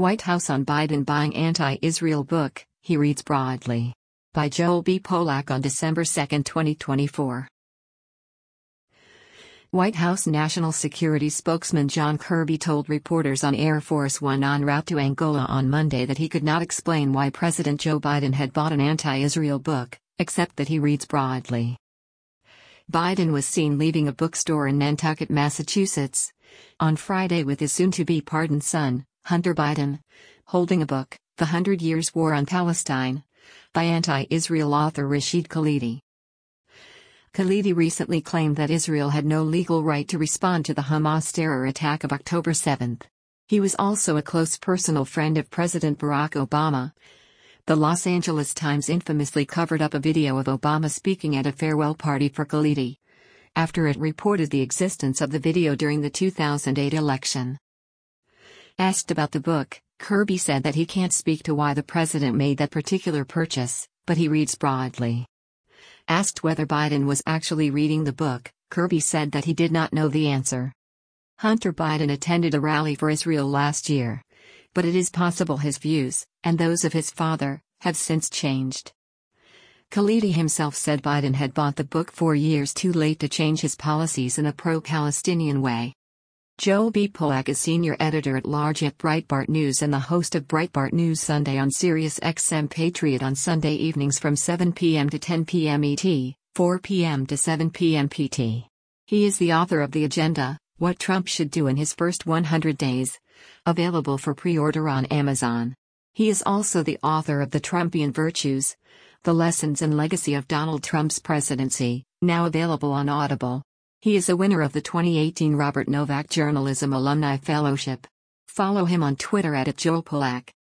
White House on Biden buying anti-Israel book, he reads broadly. By Joel B. Polak on December 2, 2024. White House National Security spokesman John Kirby told reporters on Air Force One en route to Angola on Monday that he could not explain why President Joe Biden had bought an anti-Israel book, except that he reads broadly. Biden was seen leaving a bookstore in Nantucket, Massachusetts, on Friday with his soon-to-be pardoned son, Hunter Biden, holding a book, The 100 Years' War on Palestine, by anti-Israel author Rashid Khalidi. Khalidi recently claimed that Israel had no legal right to respond to the Hamas terror attack of October 7. He was also a close personal friend of President Barack Obama. The Los Angeles Times infamously covered up a video of Obama speaking at a farewell party for Khalidi, after it reported the existence of the video during the 2008 election. Asked about the book, Kirby said that he can't speak to why the president made that particular purchase, but he reads broadly. Asked whether Biden was actually reading the book, Kirby said that he did not know the answer. Hunter Biden attended a rally for Israel last year, but it is possible his views, and those of his father, have since changed. Khalidi himself said Biden had bought the book 4 years too late to change his policies in a pro-Palestinian way. Joel B. Polak is senior editor-at-large at Breitbart News and the host of Breitbart News Sunday on Sirius XM Patriot on Sunday evenings from 7 p.m. to 10 p.m. ET, 4 p.m. to 7 p.m. PT. He is the author of The Agenda, What Trump Should Do in His First 100 Days, available for pre-order on Amazon. He is also the author of The Trumpian Virtues, The Lessons and Legacy of Donald Trump's Presidency, now available on Audible. He is a winner of the 2018 Robert Novak Journalism Alumni Fellowship. Follow him on Twitter @JoelPolak.